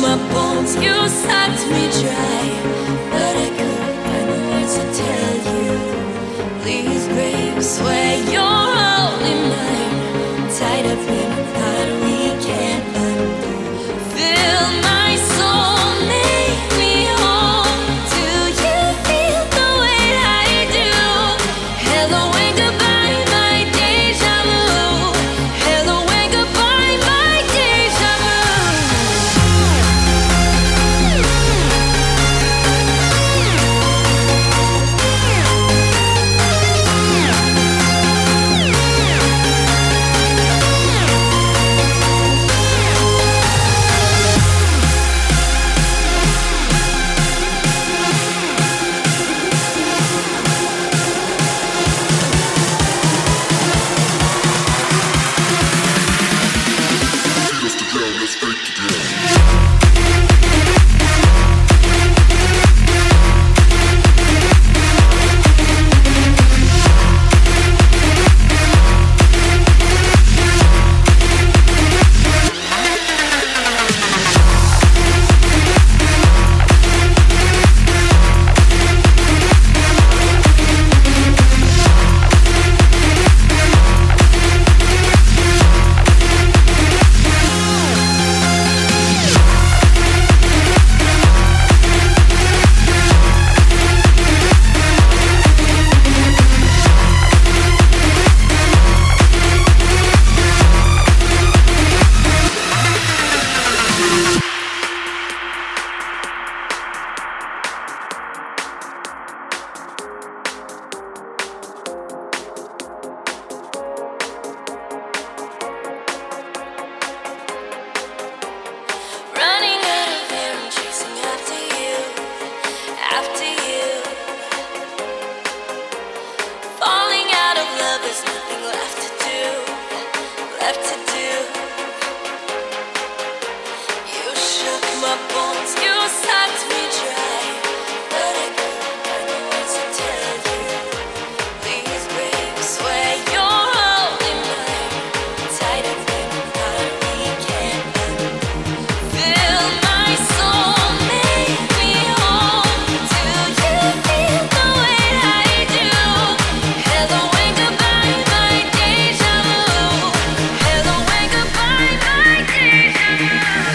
my bones, you sucked me dry, but I couldn't find the words to tell you. Please, babe, swear you're only mine, tied up in a knot we can't undo. Fill my soul, make me whole. Do you feel the way I do? Hello and goodbye, my deja vu. Hello and goodbye, my deja vu. Running out of air, I'm chasing after you, after you. Falling out of love, there's nothing left to do, left to do. You shook my bones, you sucked me dry, but I couldn't find the words to tell you. Please, babe, swear you're only mine, tied up in a knot we can't undo. Fill my soul, make me whole. Do you feel the way I do? Hello and goodbye, my deja vu. Hello and goodbye, my deja vu.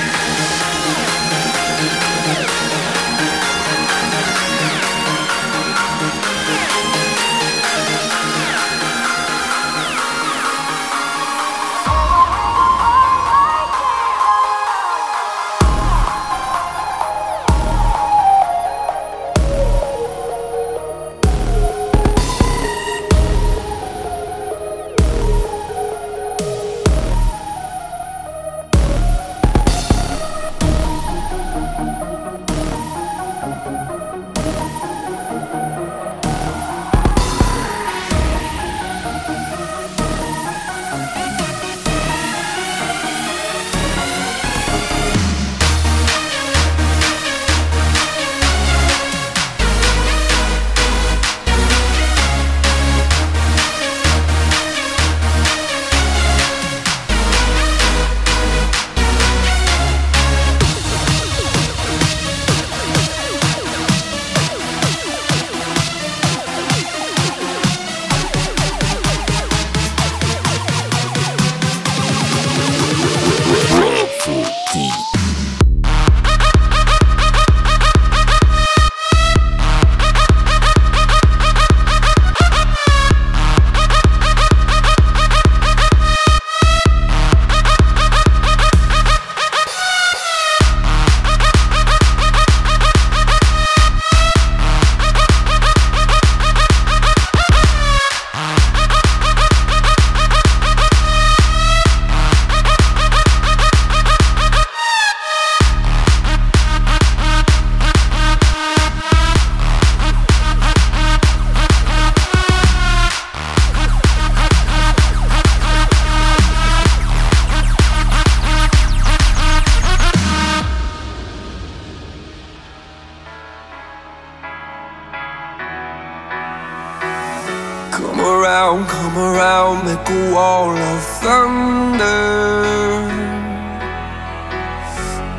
come around, make a wall of thunder.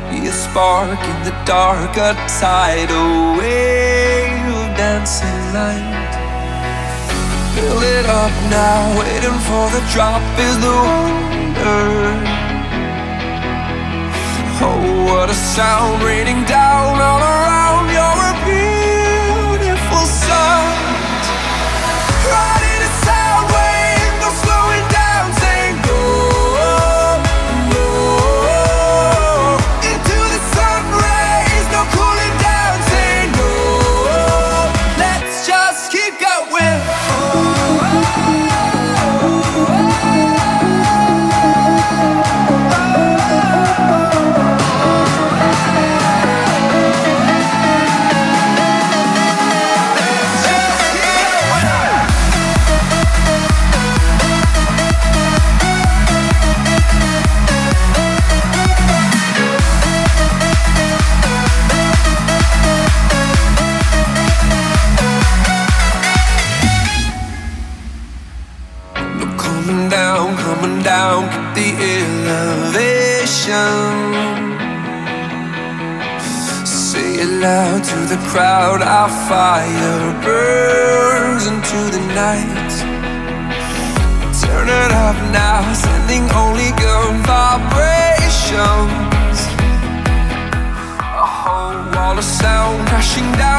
Be a spark in the dark, a tidal wave of dancing light. Fill it up now, waiting for the drop is the wonder. Oh, what a sound raining down all around. You're a beautiful sight. Riding a sound wave, no slowing down, saying go, go. Into the sun rays, no cooling down, saying no. Let's just keep going. Coming down, keep the elevation. Say it loud to the crowd, our fire burns into the night. Turn it up now, sending only good vibrations. A whole wall of sound crashing down.